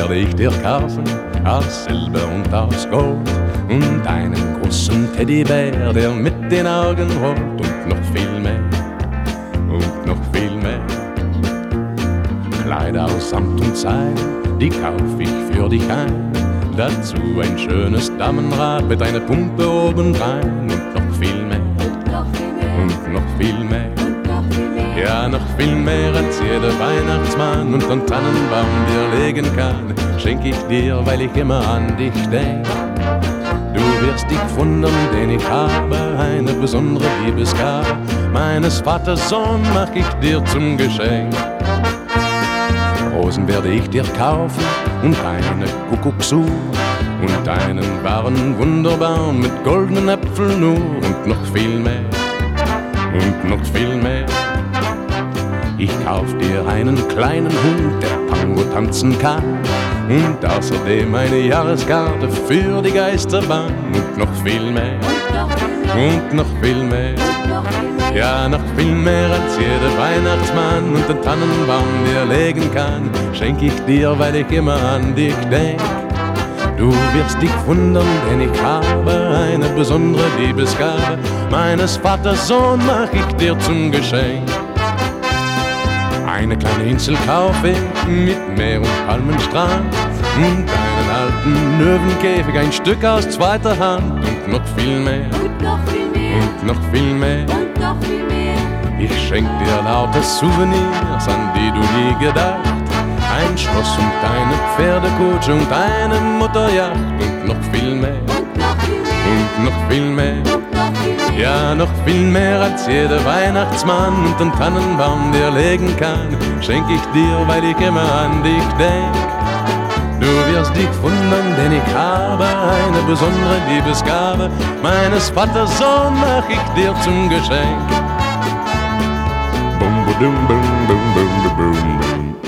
werde ich dir kaufen aus Silber und aus Gold und einen großen Teddybär, der mit den Augen rollt und noch viel mehr und noch viel mehr. Kleider aus Samt und Seide, die kauf ich für dich ein. Dazu ein schönes Damenrad mit einer Pumpe obendrein und noch viel mehr und noch viel mehr. Ja, noch viel mehr als jeder Weihnachtsmann und einen Tannenbaum dir legen kann, schenk ich dir, weil ich immer an dich denk. Du wirst dich wundern, denn ich habe eine besondere Liebesgabe. Meines Vaters Sohn mach ich dir zum Geschenk. Rosen werde ich dir kaufen und eine Kuckucksuhr und einen wahren Wunderbaum mit goldenen Äpfeln nur und noch viel mehr und noch viel mehr. Ich kauf dir einen kleinen Hund, der Tango tanzen kann und außerdem eine Jahreskarte für die Geisterbahn und noch viel mehr und noch viel mehr. Ja, noch viel mehr als jeder Weihnachtsmann und den Tannenbaum dir legen kann, schenk ich dir, weil ich immer an dich denk. Du wirst dich wundern, denn ich habe eine besondere Liebesgabe. Meines Vaters Sohn mach ich dir zum Geschenk. Eine kleine Insel kauf ich mit Meer und Palmenstrand und einen alten Löwenkäfig, ein Stück aus zweiter Hand und noch viel mehr und noch viel mehr. Ich schenk dir lauter Souvenirs, an die du nie gedacht. Ein Schloss und eine Pferdekutsche und eine Motorjacht und noch viel mehr und noch viel mehr. Ja, noch viel mehr als jeder Weihnachtsmann und den Tannenbaum dir legen kann, schenk ich dir, weil ich immer an dich denk. Du wirst dich wundern, denn ich habe eine besondere Liebesgabe. Meines Vaters Sohn mach ich dir zum Geschenk. Bum, bum, bum, bum, bum, bum, bum.